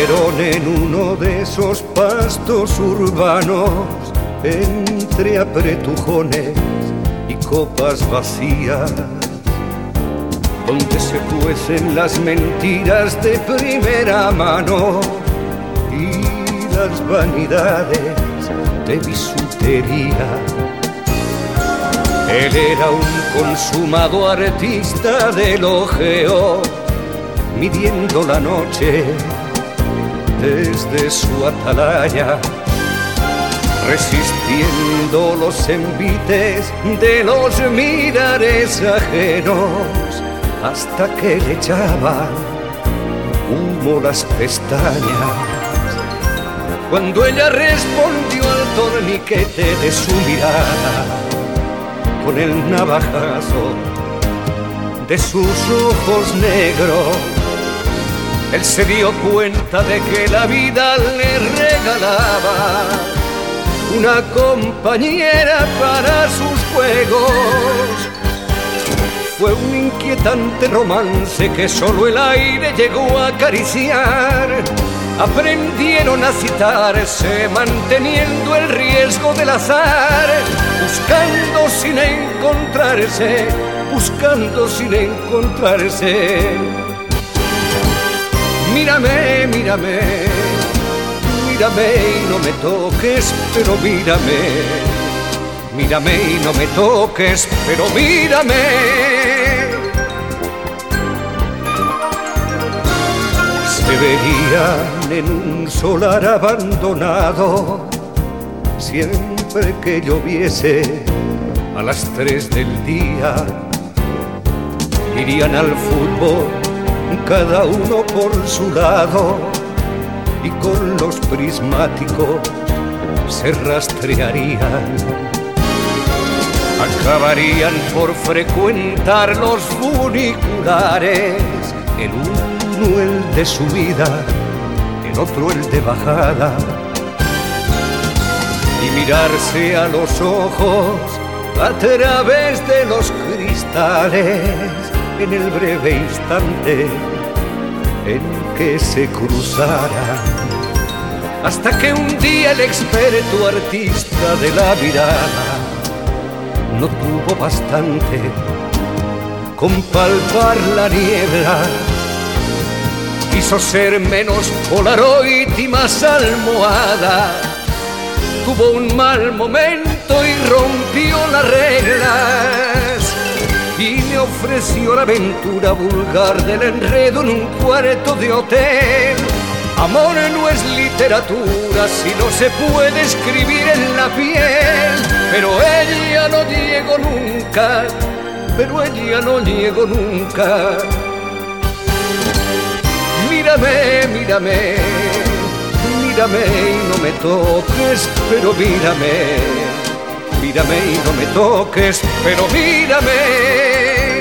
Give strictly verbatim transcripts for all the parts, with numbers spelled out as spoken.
perdieron en uno de esos pastos urbanos, entre apretujones y copas vacías, donde se cuecen las mentiras de primera mano y las vanidades de bisutería. Él era un consumado artista del ojeo, midiendo la noche desde su atalaya, resistiendo los envites de los mirares ajenos, hasta que le echaban humo las pestañas. Cuando ella respondió al torniquete de su mirada, con el navajazo de sus ojos negros, él se dio cuenta de que la vida le regalaba una compañera para sus juegos. Fue un inquietante romance que solo el aire llegó a acariciar. Aprendieron a citarse manteniendo el riesgo del azar, buscando sin encontrarse, buscando sin encontrarse. Mírame, mírame, mírame y no me toques, pero mírame. Mírame y no me toques, pero mírame. Se veían en un solar abandonado, siempre que lloviese a las tres del día. Irían al fútbol, cada uno por su lado, y con los prismáticos se rastrearían. Acabarían por frecuentar los funiculares, el uno el de subida, el otro el de bajada, y mirarse a los ojos a través de los cristales en el breve instante en que se cruzaran, hasta que un día el experto artista de la mirada no tuvo bastante con palpar la niebla. Quiso ser menos Polaroid y más almohada. Tuvo un mal momento y rompió las reglas, y me ofreció la aventura vulgar del enredo en un cuarto de hotel. Amor no es literatura si no se puede escribir en la piel. Pero ella no llegó nunca, pero ella no llegó nunca. Mírame, mírame, mírame y no me toques, pero mírame. Mírame y no me toques, pero mírame.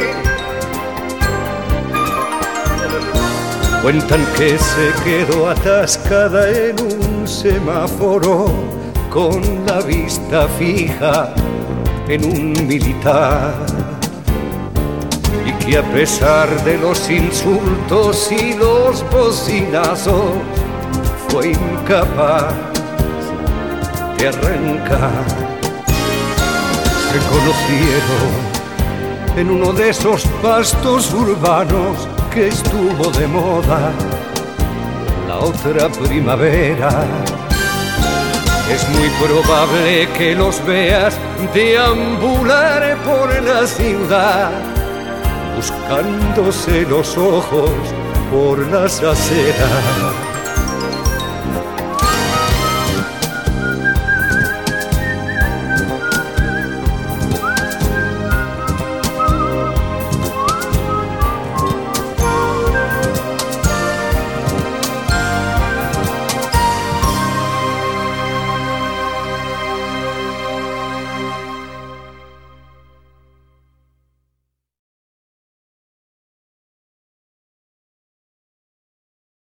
Cuentan que se quedó atascada en un semáforo con la vista fija en un militar, y que a pesar de los insultos y los bocinazos fue incapaz de arrancar. Se conocieron en uno de esos pastos urbanos que estuvo de moda la otra primavera. Es muy probable que los veas deambular por la ciudad, buscándose los ojos por las aceras.